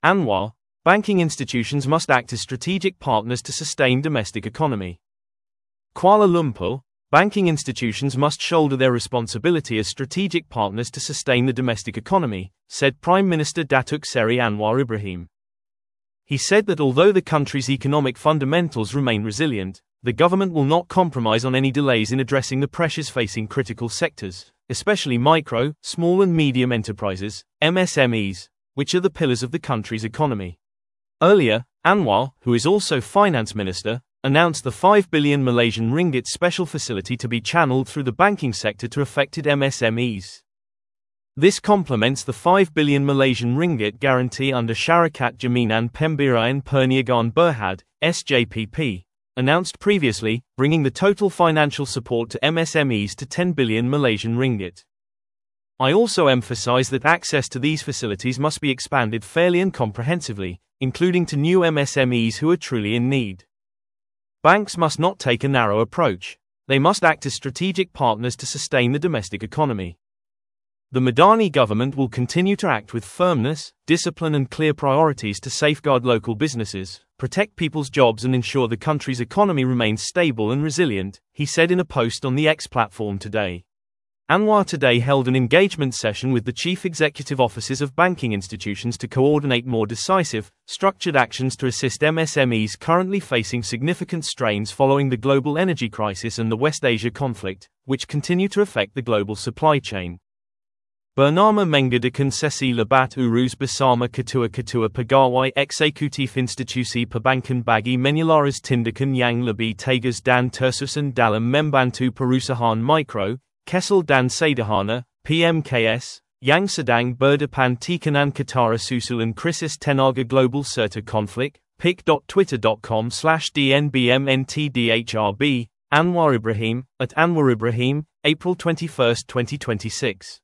Anwar, banking institutions must act as strategic partners to sustain domestic economy. Kuala Lumpur, banking institutions must shoulder their responsibility as strategic partners to sustain the domestic economy, said Prime Minister Datuk Seri Anwar Ibrahim. He said that although the country's economic fundamentals remain resilient, the government will not compromise on any delays in addressing the pressures facing critical sectors, especially micro, small and medium enterprises, MSMEs, which are the pillars of the country's economy. Earlier, Anwar, who is also Finance Minister, announced the 5 billion Malaysian ringgit special facility to be channeled through the banking sector to affected MSMEs. This complements the 5 billion Malaysian ringgit guarantee under Syarikat Jaminan Pemberian Perniagaan Berhad, SJPP, announced previously, bringing the total financial support to MSMEs to 10 billion Malaysian ringgit. I also emphasize that access to these facilities must be expanded fairly and comprehensively, including to new MSMEs who are truly in need. Banks must not take a narrow approach. They must act as strategic partners to sustain the domestic economy. The Madani government will continue to act with firmness, discipline and clear priorities to safeguard local businesses, protect people's jobs and ensure the country's economy remains stable and resilient, he said in a post on the X platform today. Anwar today held an engagement session with the chief executive officers of banking institutions to coordinate more decisive, structured actions to assist MSMEs currently facing significant strains following the global energy crisis and the West Asia conflict, which continue to affect the global supply chain. Bernama mengadakan sesi lebat urus bersama ketua-ketua pegawai eksekutif institusi perbankan bagi menyelaras tindakan yang lebih tegas dan tersusun dalam membantu perusahaan mikro, kecil dan sederhana, PMKS, yang sedang berdepan tekanan ketara susulan krisis tenaga global serta konflik, pic.twitter.com/dnbmntdhrb, Anwar Ibrahim, @Anwar Ibrahim, April 21, 2026.